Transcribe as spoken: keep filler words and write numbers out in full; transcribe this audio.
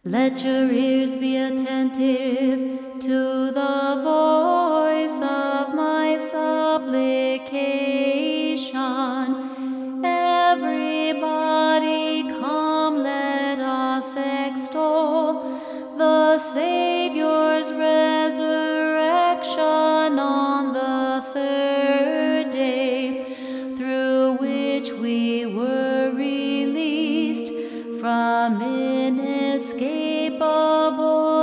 Let your ears be attentive to the voice of my supplication. Everybody come, let us extol the Savior's resurrection on the third day, through which we were released from inescapable